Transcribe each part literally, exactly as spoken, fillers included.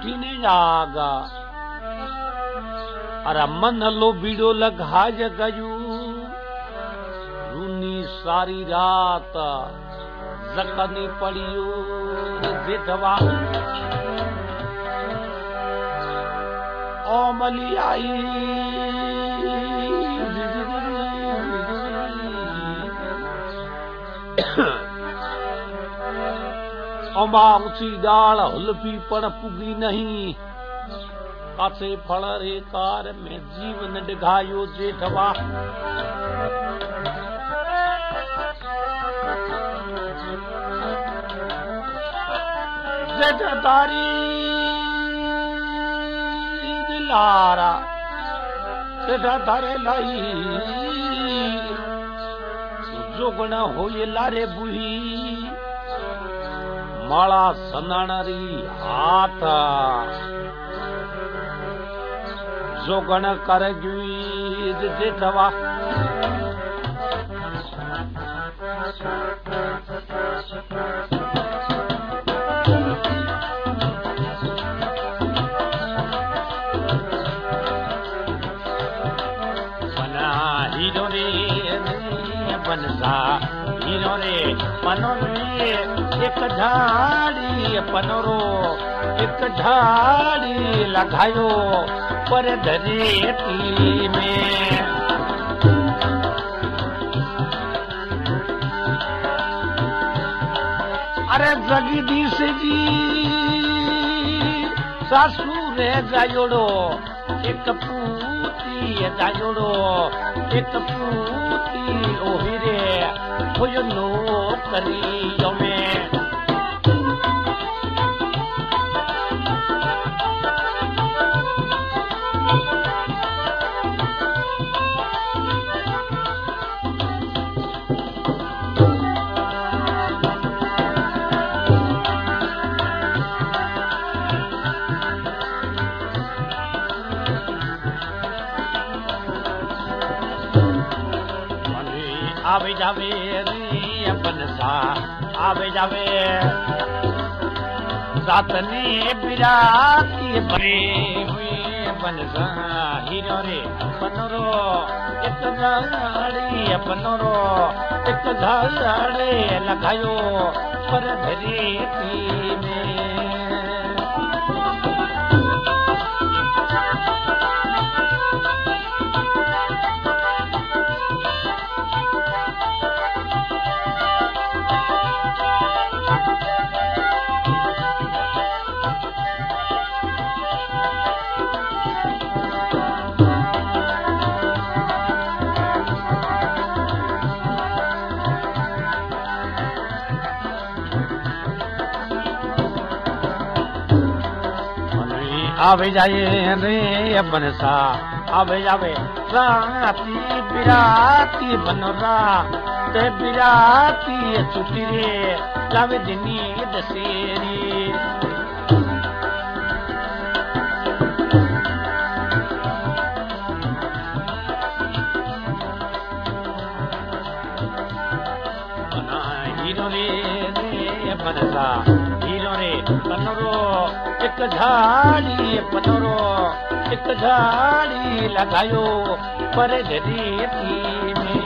उठीने जागा अरे मन लो बीड़ो लगा जगजू रूनी सारी रात जकनी पड़ियो जेठवा ओ मली आई अमा ऊंची डाल हुलपी पण पुगी नहीं कासे फल रे कार में जीवन डिघायो जेठवा जेठ तारी दिलारा जेठ तारे लाई जोगण होए लारे बुही माला सनाणरी हाथ जोगण कर जुई जेठवा बना हीरो रे बनसा हीरो रे मनो रे एक झाड़ी पनरो एक झाड़ी लगायो पर धरेती में अरे जगदीश जी सासू रे जायोड़ो एक पूती जायोड़ो एक पूती ओहिरे होयो नौकरियो में आवे जावे रे बनसा आवे जावे जातने बिराती बने हुए बनसा हीरो रे पनरो एक झाड़ी पनरो एक झाड़ी लगायो पर धरेती में आवे जाए रे बनसा आवे जावे राती बिराती बनरा ते बिराती छुट्टी रे जावे दिनी दसेरी बना हीरो रे रे बनसा हीरो रे बनरो एक झाड़ी पनरो एक झाड़ी लगायो पर धरेती में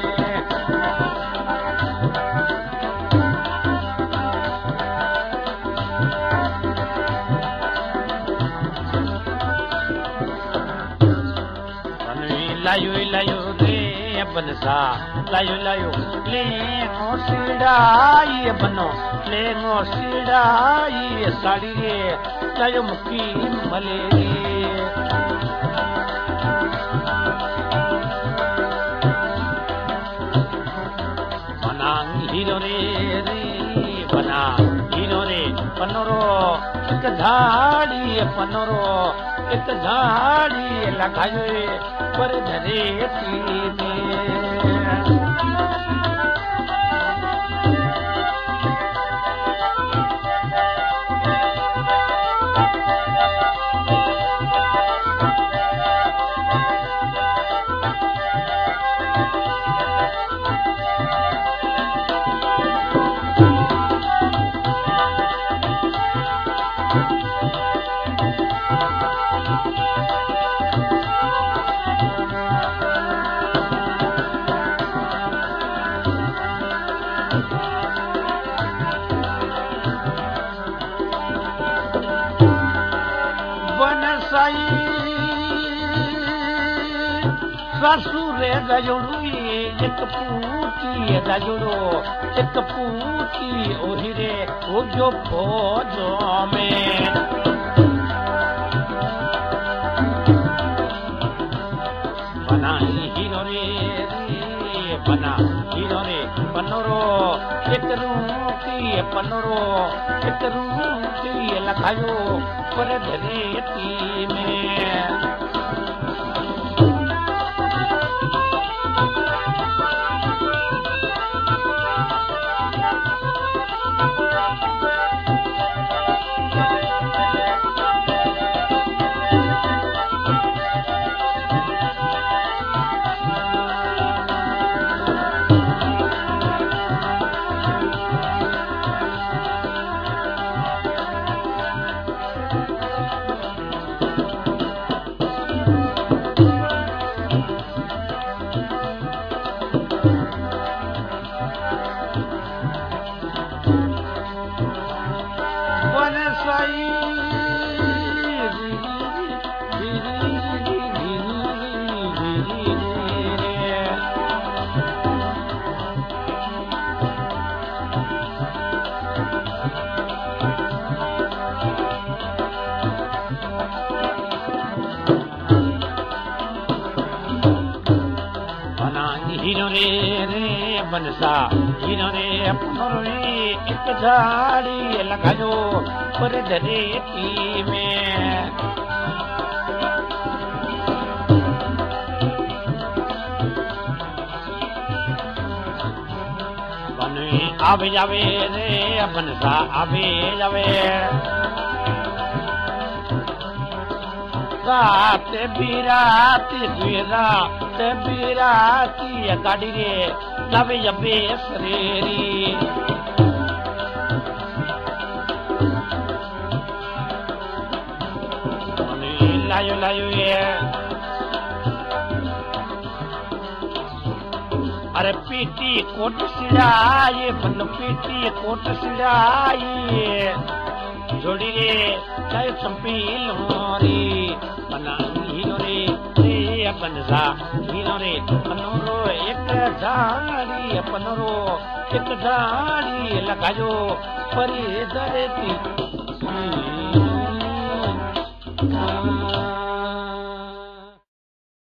लायो लायो रे बनसा लायो लायो ले सिड़ाई बनो ले सिड़ाई साड़ी रे लायो मुक्की मलेरी बना हीरो रे रे बना हीरो रे पनरो एक झाड़ी पनरो एक झाड़ी लगायो पर धरेती में ससुरे दजुड़ू एक पूती दजुड़ो एक पूती ओहिरे वो जो फौजों में बना हीरो रे रे बना हीरो रे पनोरो एक रूपी पनोरो एक रूपी लखायो पर धरेती में बनसा इन्होंने अपनों एक झाड़ी लगायो पर धरेती में बने आवे जावे रे बनसा आवे जावे रात बिराती बिरात बिराती गाड़ी रे लवे जबे सरेरी लायो लायो ये अरे पीटी कोट सिड़ाई बन पीटी कोट सिड़ाई जोड़ी रे चाहे संपील होरी बना हीरो रे रे बनसा हीरो रे पनोरो एक झाड़ी पनोरो एक झाड़ी लगायो परी धरती